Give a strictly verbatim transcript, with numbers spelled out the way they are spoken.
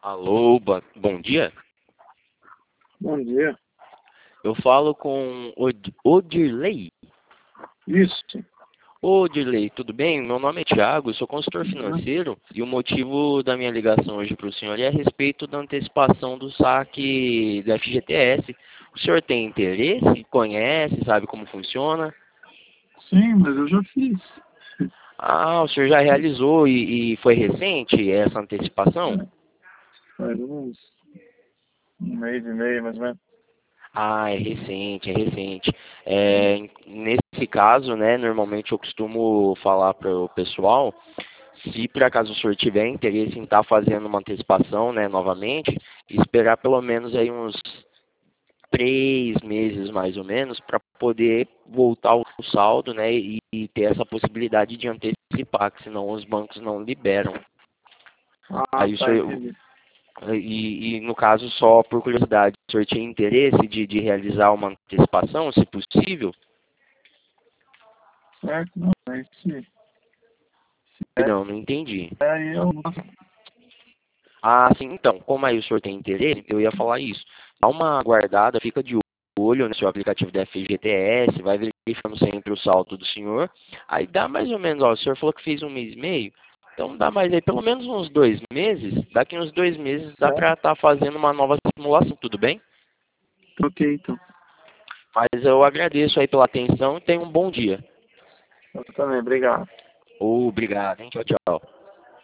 Alô, ba- bom dia. Bom dia. Eu falo com Od Odirley. Isso. Odirley, tudo bem? Meu nome é Thiago, eu sou consultor Uhum. financeiro e o motivo da minha ligação hoje para o senhor é a respeito da antecipação do saque do F G T S. O senhor tem interesse? Conhece? Sabe como funciona? Sim, mas eu já fiz. Ah, o senhor já realizou e, e foi recente essa antecipação? É, faz uns um mês e meio, mais ou menos. Ah, é recente, é recente. É, nesse caso, né, normalmente eu costumo falar para o pessoal, se por acaso o senhor tiver interesse em estar fazendo uma antecipação, né, novamente, esperar pelo menos aí uns três meses mais ou menos para poder voltar o saldo, né, e, e ter essa possibilidade de antecipar, que senão os bancos não liberam. Ah, Aí o tá, senhor, entendi. e, e no caso, só por curiosidade, o senhor tinha interesse de, de realizar uma antecipação, se possível? Certo, não, mas se Perdão, não entendi. é, aí eu... Ah, sim, então, como aí o senhor tem interesse, eu ia falar isso. Dá uma guardada, fica de olho no seu aplicativo da F G T S, vai verificando sempre o saldo do senhor. Aí dá mais ou menos, ó, o senhor falou que fez um mês e meio, então dá mais aí pelo menos uns dois meses. Daqui uns dois meses dá Certo. para estar fazendo uma nova simulação, tudo bem? Ok, então. Mas eu agradeço aí pela atenção e tenha um bom dia. Eu também, obrigado. Obrigado, hein? Tchau, tchau.